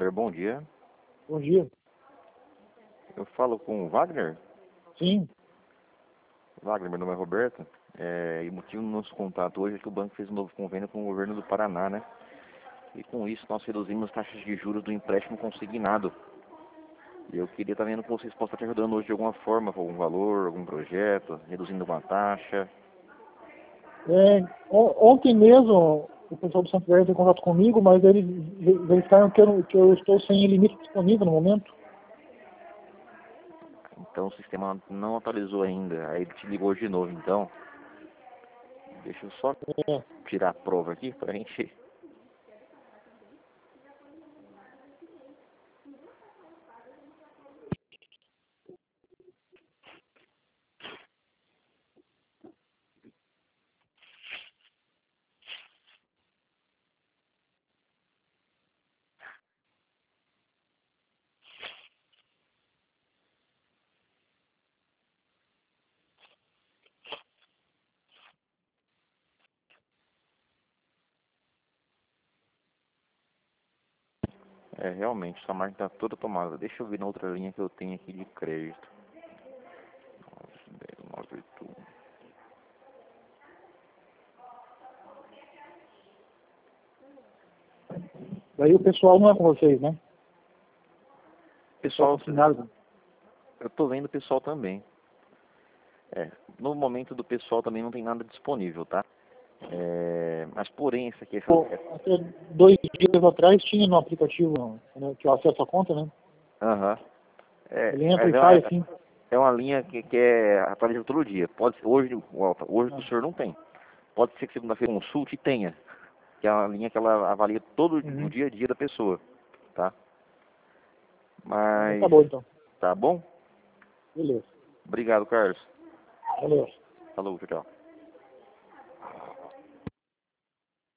Wander, bom dia. Bom dia. Eu falo com o Wagner. Sim. Wagner, meu nome é Roberto. E o motivo do nosso contato hoje é que o banco fez um novo convênio com o governo do Paraná, né? E com isso nós reduzimos as taxas de juros do empréstimo consignado. E eu queria estar vendo que vocês possam estar te ajudando hoje de alguma forma, com algum valor, algum projeto, reduzindo alguma taxa. Ontem mesmo o pessoal do Santo Verde tem contato comigo, mas eles verificaram que eu estou sem limite disponível no momento. Então o sistema não atualizou ainda. Aí ele te ligou hoje de novo, então. Deixa eu só É, tirar a prova aqui pra gente. Realmente, essa máquina está toda tomada. Deixa eu ver na outra linha que eu tenho aqui de crédito. 981. daí o pessoal não é com vocês, né? Pessoal, Consignado. eu tô vendo o pessoal também. No momento do pessoal também não tem nada disponível, tá? Mas porém, essa aqui Até 2 dias atrás tinha no aplicativo, né, que eu acesso a conta, né? aham. Ele entra Mas e sai assim. é uma linha que é atualizada todo dia. Pode ser, hoje o senhor não tem. Pode ser que segunda-feira consulte e tenha. Que é uma linha que ela avalia todo o Uhum. dia a dia da pessoa, tá? Então Mas, tá bom, então. tá bom? Beleza. Obrigado, Carlos. Valeu. Falou, tchau, tchau.